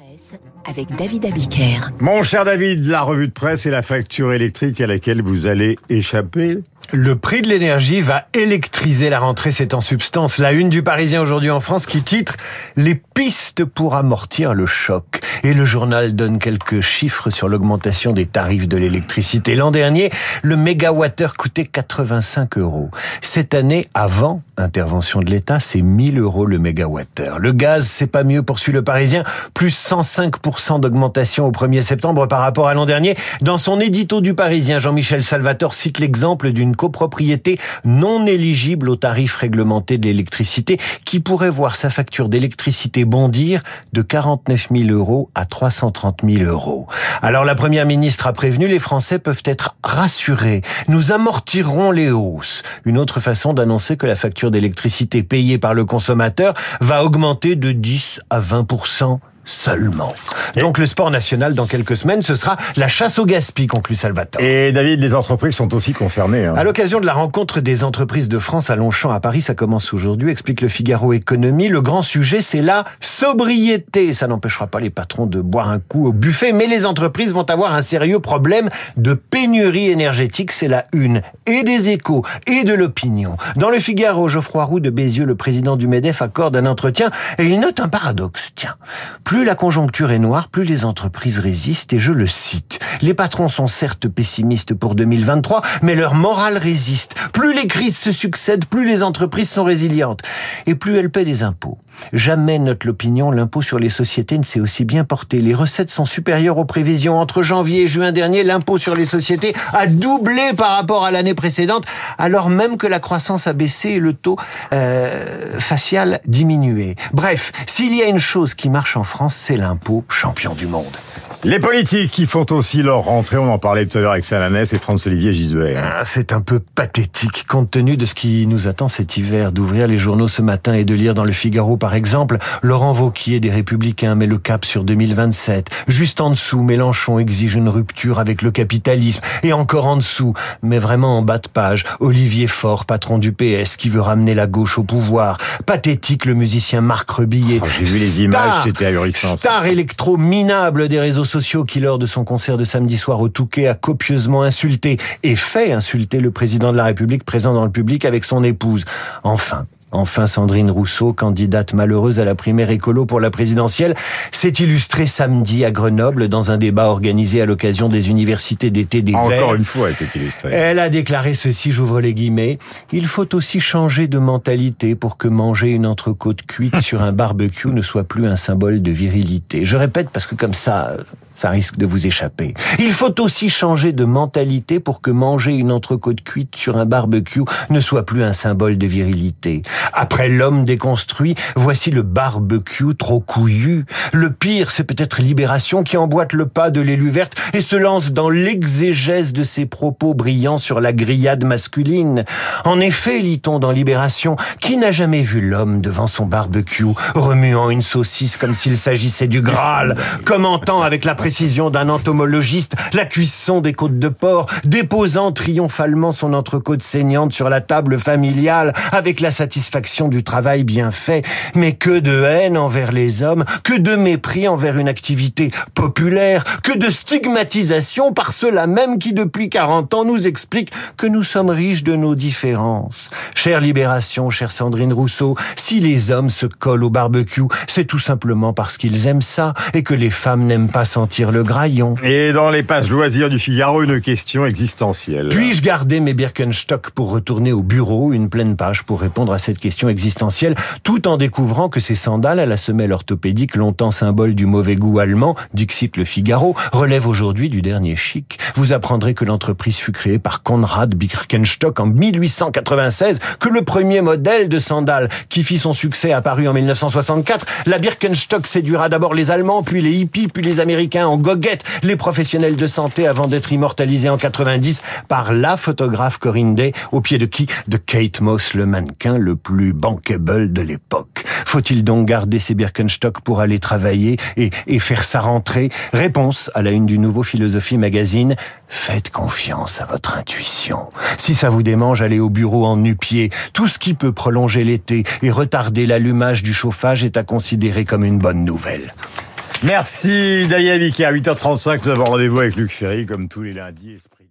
avec David Abiker. Mon cher David, la revue de presse et la facture électrique à laquelle vous allez échapper. Le prix de l'énergie va électriser la rentrée, c'est en substance la une du Parisien aujourd'hui en France qui titre « Les pistes pour amortir le choc ». Et le journal donne quelques chiffres sur l'augmentation des tarifs de l'électricité. L'an dernier, le mégawattheure coûtait 85 €. Cette année, avant intervention de l'État, c'est 1000 € le mégawattheure. Le gaz, c'est pas mieux, poursuit le Parisien, plus 105% d'augmentation au 1er septembre par rapport à l'an dernier. Dans son édito du Parisien, Jean-Michel Salvatore cite l'exemple d'une copropriété non éligible aux tarifs réglementés de l'électricité qui pourrait voir sa facture d'électricité bondir de 49 000 € à 330 000 €. Alors la Première ministre a prévenu, les Français peuvent être rassurés. Nous amortirons les hausses. Une autre façon d'annoncer que la facture d'électricité payée par le consommateur va augmenter de 10 à 20% seulement. Donc le sport national dans quelques semaines, ce sera la chasse au gaspillage, conclut Salvatore. Et David, les entreprises sont aussi concernées. À l'occasion de la rencontre des entreprises de France à Longchamp à Paris, ça commence aujourd'hui, explique le Figaro Économie. Le grand sujet, c'est la sobriété. Ça n'empêchera pas les patrons de boire un coup au buffet, mais les entreprises vont avoir un sérieux problème de pénurie énergétique. C'est la une et des Échos et de l'Opinion. Dans le Figaro, Geoffroy Roux de Bézieux, le président du MEDEF, accorde un entretien et il note un paradoxe. Tiens, plus la conjoncture est noire, plus les entreprises résistent, et je le cite. Les patrons sont certes pessimistes pour 2023, mais leur morale résiste. Plus les crises se succèdent, plus les entreprises sont résilientes. Et plus elles paient des impôts. Jamais, note l'Opinion, l'impôt sur les sociétés ne s'est aussi bien porté. Les recettes sont supérieures aux prévisions. Entre janvier et juin dernier, l'impôt sur les sociétés a doublé par rapport à l'année précédente, alors même que la croissance a baissé et le taux facial diminué. Bref, s'il y a une chose qui marche en France, c'est l'impôt champion du monde. Les politiques qui font aussi leur rentrée, on en parlait tout à l'heure avec Salanès et François-Olivier Gisbert. C'est un peu pathétique, compte tenu de ce qui nous attend cet hiver, d'ouvrir les journaux ce matin et de lire dans le Figaro, par exemple, Laurent Wauquiez des Républicains met le cap sur 2027. Juste en dessous, Mélenchon exige une rupture avec le capitalisme. Et encore en dessous, mais vraiment en bas de page, Olivier Faure, patron du PS, qui veut ramener la gauche au pouvoir. Pathétique, le musicien Marc Rebillet. J'ai vu les images, c'était ahurissant. Star électro minable des réseaux sociaux qui, lors de son concert de samedi soir au Touquet, a copieusement insulté et fait insulter le président de la République présent dans le public avec son épouse. Enfin, Sandrine Rousseau, candidate malheureuse à la primaire écolo pour la présidentielle, s'est illustrée samedi à Grenoble dans un débat organisé à l'occasion des universités d'été des Verts. Encore une fois, elle s'est illustrée. Elle a déclaré ceci, j'ouvre les guillemets, « Il faut aussi changer de mentalité pour que manger une entrecôte cuite sur un barbecue ne soit plus un symbole de virilité. » Je répète parce que comme ça risque de vous échapper. Il faut aussi changer de mentalité pour que manger une entrecôte cuite sur un barbecue ne soit plus un symbole de virilité. Après l'homme déconstruit, voici le barbecue trop couillu. Le pire, c'est peut-être Libération qui emboîte le pas de l'élu verte et se lance dans l'exégèse de ses propos brillants sur la grillade masculine. En effet, lit-on dans Libération, qui n'a jamais vu l'homme devant son barbecue, remuant une saucisse comme s'il s'agissait du Graal, commentant avec la précision d'un entomologiste la cuisson des côtes de porc, déposant triomphalement son entrecôte saignante sur la table familiale avec la satisfaction du travail bien fait. Mais que de haine envers les hommes, que de mépris envers une activité populaire, que de stigmatisation par ceux-là même qui depuis 40 ans nous expliquent que nous sommes riches de nos différences. Chère Libération, chère Sandrine Rousseau, si les hommes se collent au barbecue, c'est tout simplement parce qu'ils aiment ça et que les femmes n'aiment pas sentir le graillon. Et dans les pages loisirs du Figaro, une question existentielle. Puis-je garder mes Birkenstock pour retourner au bureau? Une pleine page pour répondre à cette question existentielle, tout en découvrant que ces sandales à la semelle orthopédique, longtemps symbole du mauvais goût allemand, dixit le Figaro, relèvent aujourd'hui du dernier chic. Vous apprendrez que l'entreprise fut créée par Konrad Birkenstock en 1896, que le premier modèle de sandales qui fit son succès apparu en 1964. La Birkenstock séduira d'abord les Allemands, puis les hippies, puis les Américains en goguette, les professionnels de santé avant d'être immortalisés en 90 par la photographe Corinne Day, au pied de qui? De Kate Moss, le mannequin le plus bankable de l'époque. Faut-il donc garder ses Birkenstock pour aller travailler et faire sa rentrée? Réponse à la une du Nouveau Philosophie Magazine. Faites confiance à votre intuition. Si ça vous démange, allez au bureau en nu-pied. Tout ce qui peut prolonger l'été et retarder l'allumage du chauffage est à considérer comme une bonne nouvelle. Merci David Abiker, à 8h35, nous avons rendez-vous avec Luc Ferry, comme tous les lundis. Esprit.